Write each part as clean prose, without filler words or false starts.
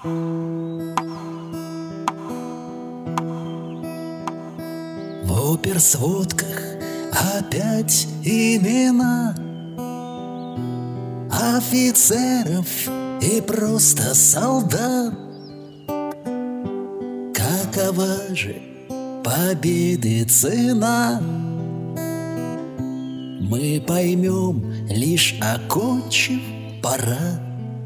В оперсводках опять имена офицеров и просто солдат. Какова же победы цена? Мы поймем, лишь окончив парад.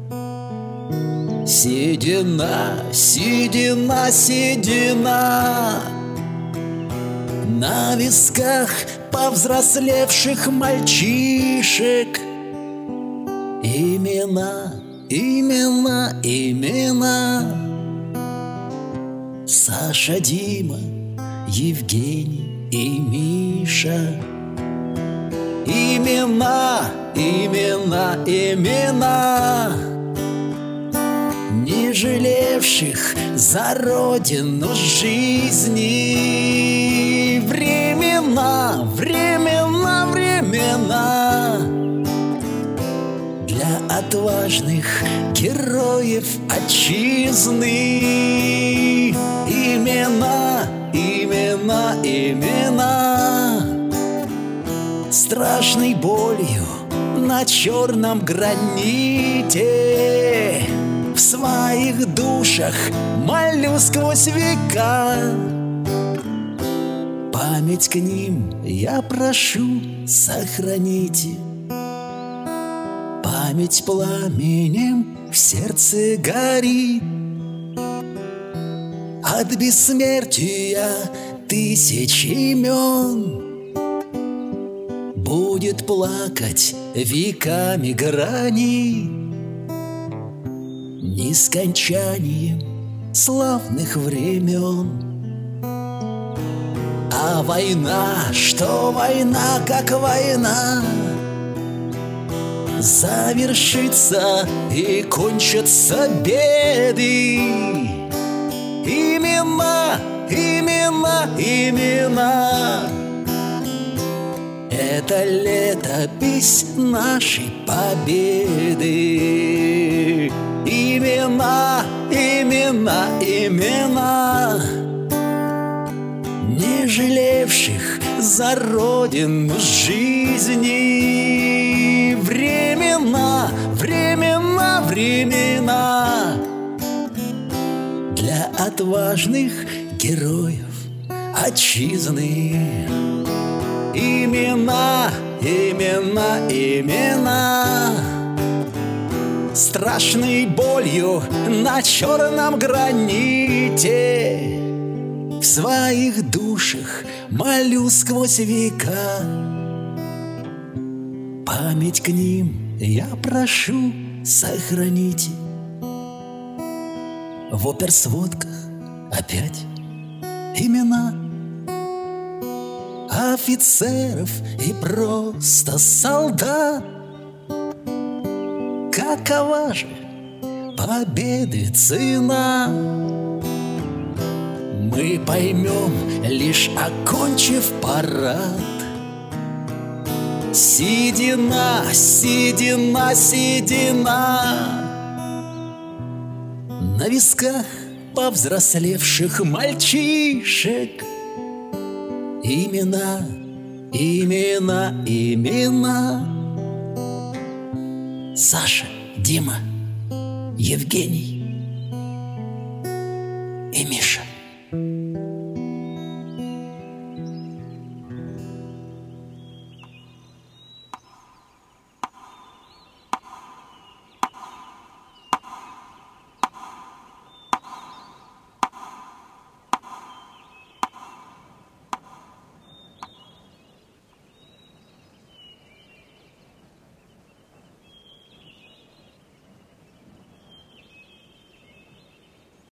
Седина, седина, седина на висках повзрослевших мальчишек. Имена, имена, имена: Саша, Дима, Евгений и Миша. Имена, имена, имена не жалевших за родину жизни. Времена, времена, времена для отважных героев отчизны. Имена, имена, имена страшной болью на черном граните. В своих душах молю сквозь века. Память к ним я прошу, сохраните. Память пламенем в сердце горит. От бессмертия тысяч имен будет плакать веками грани, нескончанием славных времен. А война, что война, как война, завершится и кончатся беды. Имена, имена, имена — это летопись нашей победы. Имена, имена, имена не жалевших за родину жизни. Времена, времена, времена для отважных героев отчизны. Имена, имена, имена страшной болью на черном граните. В своих душах молю сквозь века. Память к ним я прошу, сохраните. В оперсводках опять имена офицеров и просто солдат. Какова же победы цена? Мы поймем, лишь окончив парад. Седина, седина, седина на висках повзрослевших мальчишек. Имена, имена, имена: Саша, Дима, Евгений и Миша.